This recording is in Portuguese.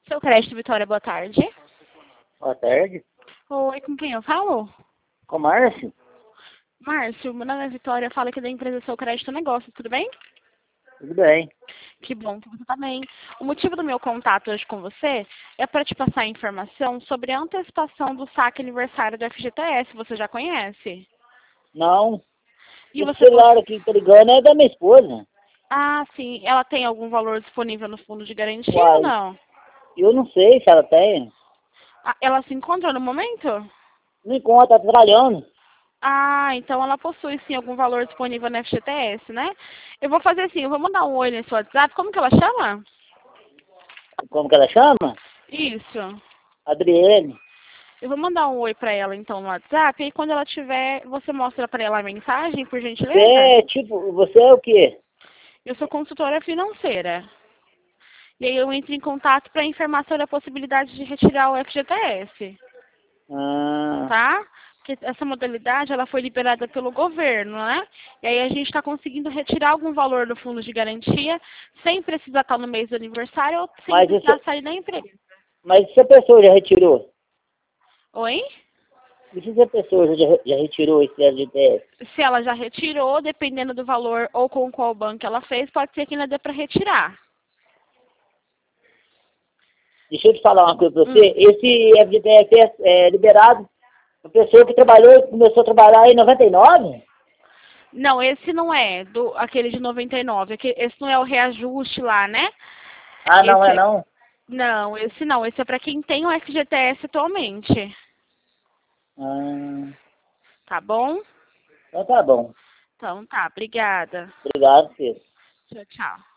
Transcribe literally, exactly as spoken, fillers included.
Seu crédito, Vitória, boa tarde. Boa tarde. Oi, com quem eu falo? Com o Márcio? Márcio, meu nome é Vitória, falo aqui da empresa Seu Crédito Negócio, tudo bem? Tudo bem. Que bom que você tá bem. O motivo do meu contato hoje com você é para te passar informação sobre a antecipação do saque aniversário do F G T S, você já conhece? Não. E Esse você... celular aqui que tá ligando é da minha esposa. Ah, sim. Ela tem algum valor disponível no fundo de garantia ou Uai, não? eu não sei se ela tem. Ah, ela se encontra no momento? Não encontra, tá trabalhando. Ah, então ela possui sim algum valor disponível no F G T S, né? Eu vou fazer assim, eu vou mandar um oi nesse WhatsApp. Como que ela chama? Como que ela chama? Isso. Adriele. Eu vou mandar um oi pra ela então no WhatsApp. E aí, quando ela tiver, você mostra pra ela a mensagem, por Você gentileza? é tipo, você é o quê? Eu sou consultora financeira. E aí eu entro em contato para informar sobre a possibilidade de retirar o F G T S, Ah, tá? Porque essa modalidade ela foi liberada pelo governo, né? E aí a gente está conseguindo retirar algum valor do fundo de garantia sem precisar estar no mês do aniversário ou sem mas, precisar esse, sair da empresa. mas se a pessoa já retirou? Oi? E se a pessoa já, já retirou esse F G T S? Se ela já retirou, dependendo do valor ou com qual banco ela fez, pode ser que ainda dê para retirar. Deixa eu te falar uma coisa pra Hum. você. Esse F G T S é, é liberado a pessoa que trabalhou, começou a trabalhar em noventa e nove? Não, esse não é do aquele de noventa e nove. Aque- Esse não é o reajuste lá, né? Ah, não Esse é é- não? não, esse não. Esse é para quem tem o F G T S atualmente. Ah, Tá bom? então tá bom. Então tá, obrigada. Obrigado, Pedro. Tchau, tchau.